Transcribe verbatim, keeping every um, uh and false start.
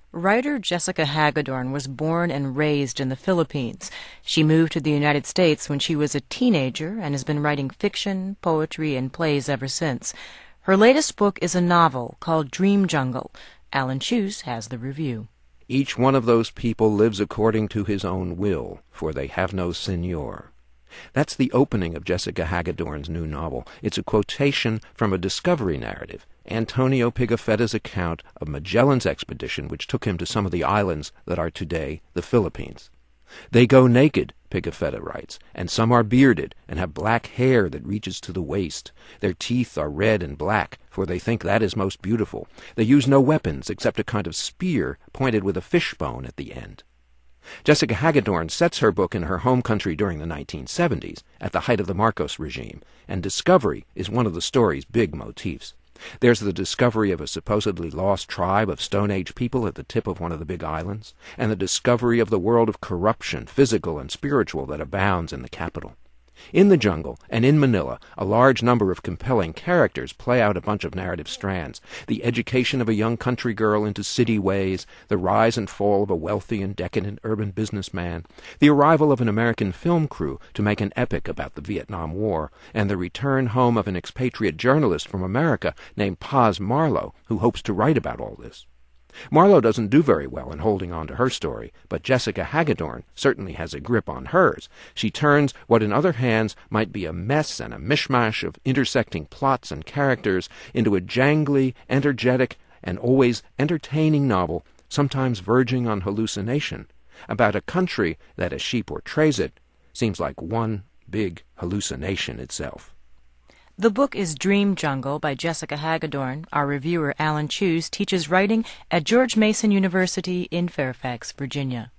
Writer Jessica Hagedorn was born and raised in the Philippines. She moved to the United States when she was a teenager and has been writing fiction, poetry, and plays ever since. Her latest book is a novel called Dream Jungle. Alan Cheuse has the review. Each one of those people lives according to his own will, for they have no señor. That's the opening of Jessica Hagedorn's new novel. It's a quotation from a discovery narrative, Antonio Pigafetta's account of Magellan's expedition which took him to some of the islands that are today the Philippines. They go naked, Pigafetta writes, and some are bearded and have black hair that reaches to the waist. Their teeth are red and black, for they think that is most beautiful. They use no weapons except a kind of spear pointed with a fishbone at the end. Jessica Hagedorn sets her book in her home country during the nineteen seventies, at the height of the Marcos regime, and discovery is one of the story's big motifs. There's the discovery of a supposedly lost tribe of Stone Age people at the tip of one of the big islands, and the discovery of the world of corruption, physical and spiritual, that abounds in the capital. In the jungle, and in Manila, a large number of compelling characters play out a bunch of narrative strands. The education of a young country girl into city ways, the rise and fall of a wealthy and decadent urban businessman, the arrival of an American film crew to make an epic about the Vietnam War, and the return home of an expatriate journalist from America named Paz Marlowe, who hopes to write about all this. Marlowe doesn't do very well in holding on to her story, but Jessica Hagedorn certainly has a grip on hers. She turns what in other hands might be a mess and a mishmash of intersecting plots and characters into a jangly, energetic, and always entertaining novel, sometimes verging on hallucination, about a country that, as she portrays it, seems like one big hallucination itself. The book is Dream Jungle by Jessica Hagedorn. Our reviewer, Alan Cheuse, teaches writing at George Mason University in Fairfax, Virginia.